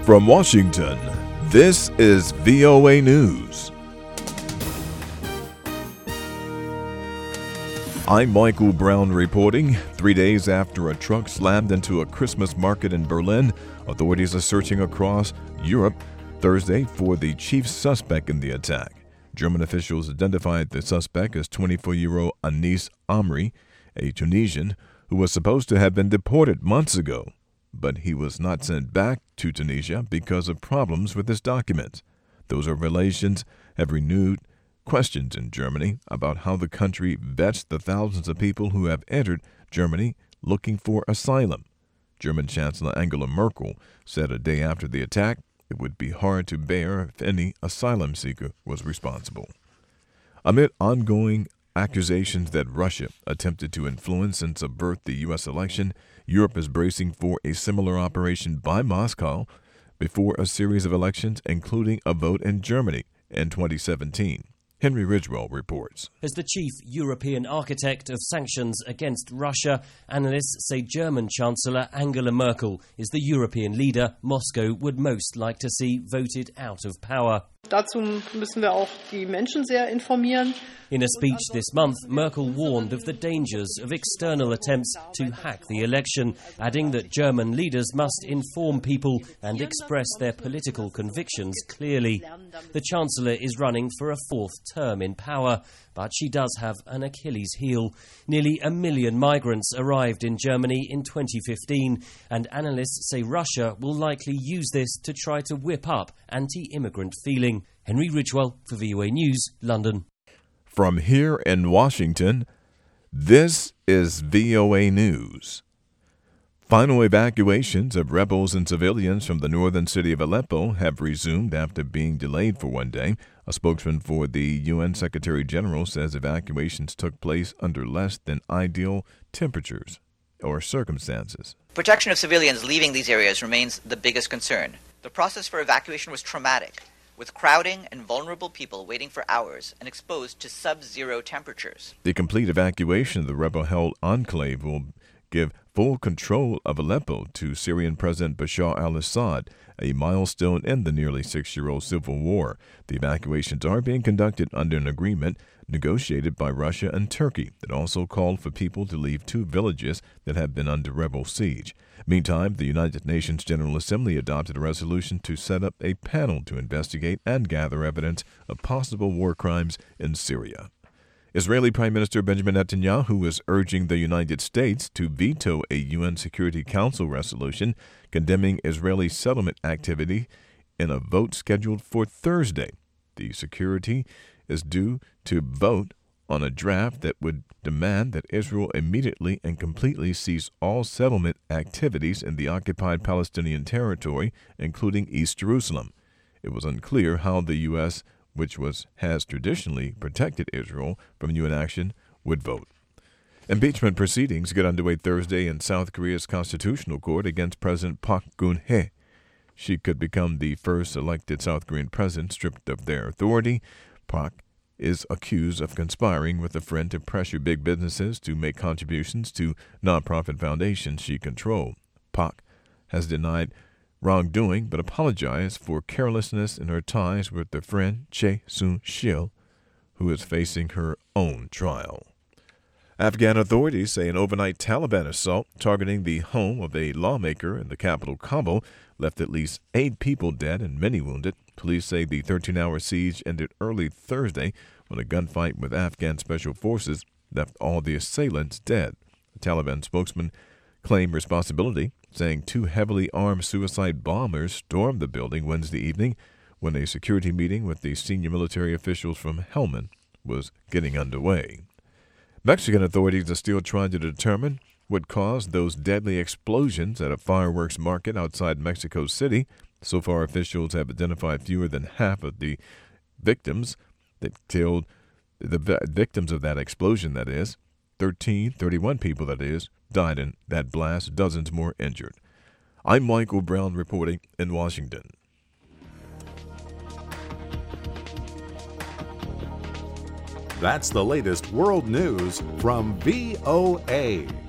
From Washington, this is VOA News. I'm Michael Brown reporting. 3 days after a truck slammed into a Christmas market in Berlin, authorities are searching across Europe Thursday for the chief suspect in the attack. German officials identified the suspect as 24-year-old Anis Amri, a Tunisian who was supposed to have been deported months ago, but he was not sent back to Tunisia because of problems with his documents. Those revelations have renewed questions in Germany about how the country vets the thousands of people who have entered Germany looking for asylum. German Chancellor Angela Merkel said a day after the attack it would be hard to bear if any asylum seeker was responsible. Amid ongoing accusations that Russia attempted to influence and subvert the U.S. election, Europe is bracing for a similar operation by Moscow before a series of elections, including a vote in Germany in 2017. Henry Ridgewell reports. As the chief European architect of sanctions against Russia, analysts say German Chancellor Angela Merkel is the European leader Moscow would most like to see voted out of power. Dazu müssen wir auch die Menschen sehr informieren. In a speech this month, Merkel warned of the dangers of external attempts to hack the election, adding that German leaders must inform people and express their political convictions clearly. The Chancellor is running for a fourth term in power, but she does have an Achilles heel. Nearly 1 million migrants arrived in Germany in 2015, and analysts say Russia will likely use this to try to whip up anti-immigrant feeling. Henry Ridgewell for VOA News, London. From here in Washington, this is VOA News. Final evacuations of rebels and civilians from the northern city of Aleppo have resumed after being delayed for one day. A spokesman for the UN Secretary General says evacuations took place under less than ideal temperatures or circumstances. Protection of civilians leaving these areas remains the biggest concern. The process for evacuation was traumatic, with crowding and vulnerable people waiting for hours and exposed to sub-zero temperatures. The complete evacuation of the rebel-held enclave will give full control of Aleppo to Syrian President Bashar al-Assad, a milestone in the nearly 6-year-old civil war. The evacuations are being conducted under an agreement negotiated by Russia and Turkey that also called for people to leave 2 villages that have been under rebel siege. Meantime, the United Nations General Assembly adopted a resolution to set up a panel to investigate and gather evidence of possible war crimes in Syria. Israeli Prime Minister Benjamin Netanyahu is urging the United States to veto a UN Security Council resolution condemning Israeli settlement activity in a vote scheduled for Thursday. The security is due to vote on a draft that would demand that Israel immediately and completely cease all settlement activities in the occupied Palestinian territory, including East Jerusalem. It was unclear how the U.S., which has traditionally protected Israel from UN action, would vote. Impeachment proceedings get underway Thursday in South Korea's Constitutional Court against President Park Geun-hye. She could become the first elected South Korean president stripped of their authority. Park is accused of conspiring with a friend to pressure big businesses to make contributions to nonprofit foundations she controlled. Park has denied wrongdoing but apologized for carelessness in her ties with her friend Chae Soon-sil, who is facing her own trial. Afghan authorities say an overnight Taliban assault targeting the home of a lawmaker in the capital Kabul left at least 8 people dead and many wounded. Police say the 13-hour siege ended early Thursday when a gunfight with Afghan special forces left all the assailants dead. The Taliban spokesman claimed responsibility, saying 2 heavily armed suicide bombers stormed the building Wednesday evening when a security meeting with the senior military officials from Helmand was getting underway. Mexican authorities are still trying to determine what caused those deadly explosions at a fireworks market outside Mexico City. So far, officials have identified fewer than half of the victims that killed the victims of that explosion, that is. 31 people, that is, died in that blast, dozens more injured. I'm Michael Brown reporting in Washington. That's the latest world news from VOA.